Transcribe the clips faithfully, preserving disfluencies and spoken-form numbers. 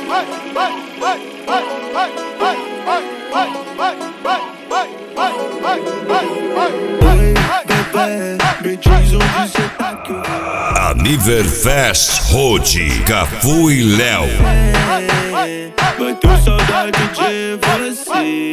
Me diz onde cê tá que eu vou. Aniverfest Road, Cafu e Léo. Bateu saudade de você.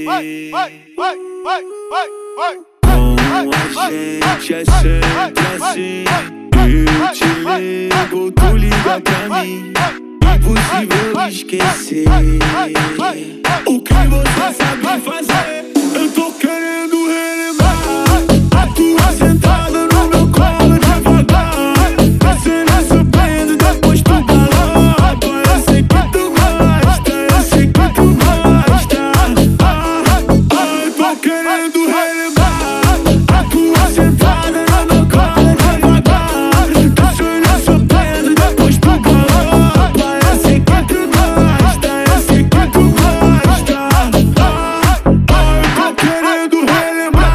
Com a gente é sempre assim. Eu te ligo, tu liga pra mim. Impossível esquecer o que você sabe fazer. Eu tô querendo relembrar a tua sentada no meu colo devagar, descendo essa prenda depois tu galopa. Eu sei que tu gosta, eu sei que tu gosta. Ah, ah, eu tô querendo relembrar a tua sentada no meu colo devagar, descendo essa prenda depois tu galopa. Eu sei que tu gosta, eu sei que tu gosta. Ah, ah, eu tô querendo relembrar.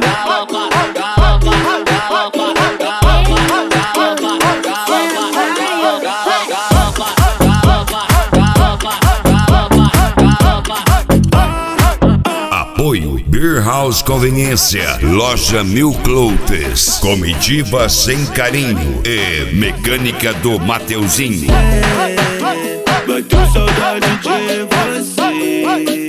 Apoio Beer House Conveniência, Loja Mil Cloutes, Comitiva Sem Carinho e Mecânica do Mateuzinho. Bateu saudade de você.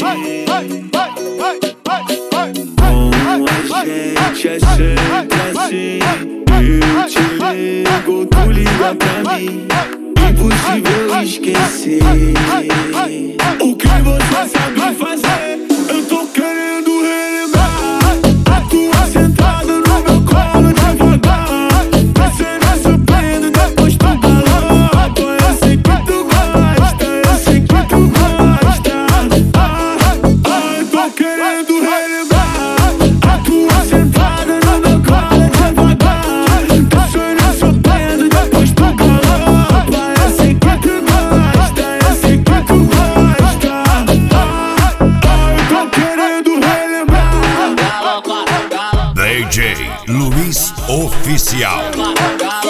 Com a gente é sempre assim. Eu te ligo, tu liga pra mim. Impossível esquecer o que você sabe fazer. Eu tô querendo relembrar a tua sentada no meu colo devagar, descendo essa prenda depois tu galopa. Eu sei que tu gosta, eu sei que tu gosta. Ah, ah, eu tô querendo relembrar a tua sentada no meu colo devagar, descendo essa prenda depois tu galopa. Eu sei que tu gosta, eu sei que tu gosta. Ah, ah, eu tô querendo relembrar. D J Luiz Oficial.